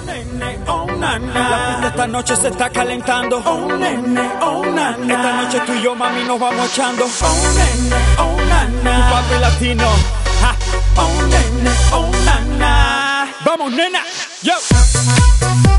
nene, oh nana. La pista esta noche se está calentando. Oh nene, oh nana. Esta noche tú y yo, mami, nos vamos echando. Oh nene, oh nana. Tu papi latino. Ha. Oh nene, oh nana. Vamos, nena. Yo.